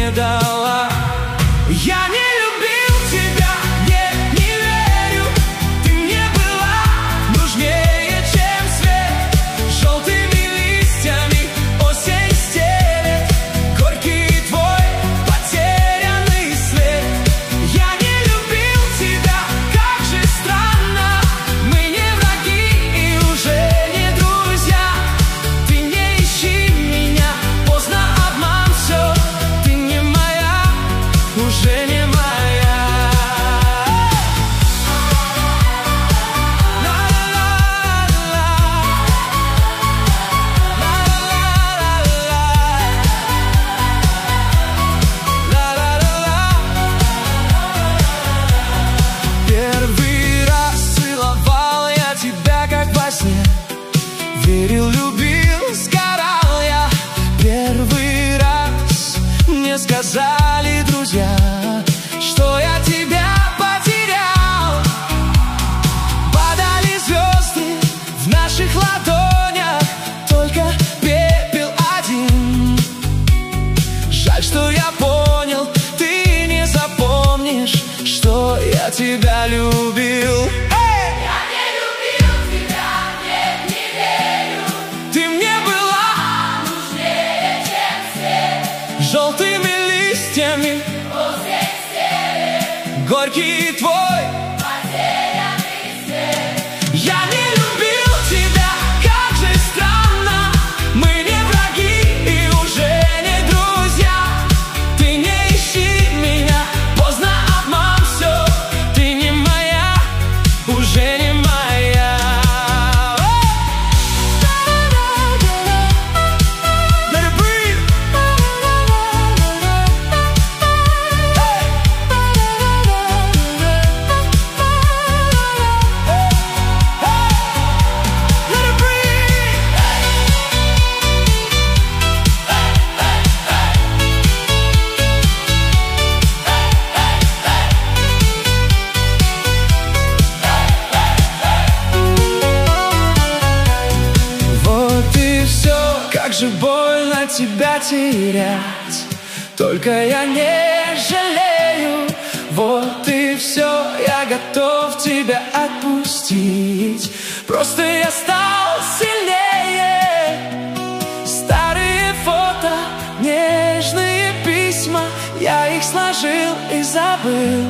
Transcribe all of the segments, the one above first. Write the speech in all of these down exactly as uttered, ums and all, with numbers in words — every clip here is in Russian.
не дала. Я не любил тебя, нет, не верю. Ты мне была нужнее, чем свет. Желтыми листьями осень стелет горький твой потерянный след. Я не любил тебя, как же странно. Мы не враги и уже не друзья. Ты не ищи меня, поздно, обман все. Ты не моя, уже не моя. Первый раз целовал я тебя, как во сне. Верил, любил, сгорал я. Первый раз мне сказали друзья, что я тебя потерял. Падали звезды в наших ладонях, только пепел один. Жаль, что я понял, ты не запомнишь, что я тебя любил. Я не любил тебя, нет, не верю. Ты мне была Нужнее, чем свет. желтыми листьями Осень стелет горький твой. потерянный след. Я не любил тебя, как же странно. Мы не враги и уже не друзья. Ты не ищи меня, поздно, обман все. Ты не моя, уже не моя. Let it breathe. Let it breathe. Вот и все, как же больно тебя терять. Только я не жалею. Вот и все, я готов тебя отпустить. Просто я стал сильнее. Старые фото, нежные письма, я их сложил и забыл.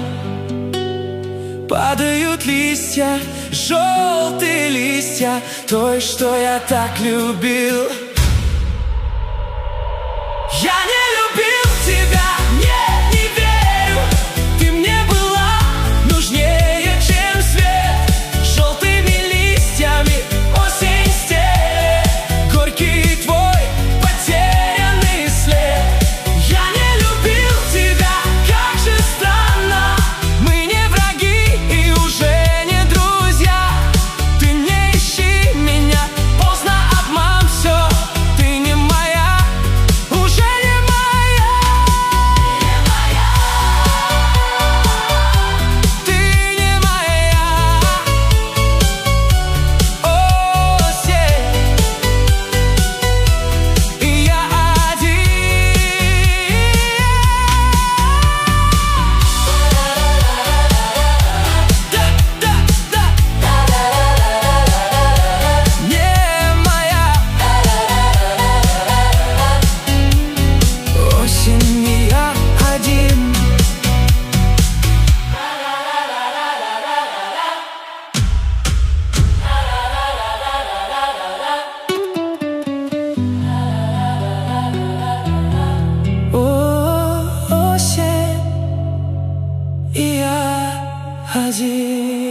Падают листья, желтые листья той, что я так любил. Я не любил тебя, нет, не верю. Ты мне была нужнее, чем свет. Желтыми листьями осень стелет горький твой потерянный след. Я не любил тебя, как же странно. Мы не враги и уже не друзья. Ты не ищи меня, поздно, обман все. Ты не моя, уже не моя. Ты не моя. Осень, и я один. Да, да, да. Не моя. Осень, и я один. О, осень, и я один.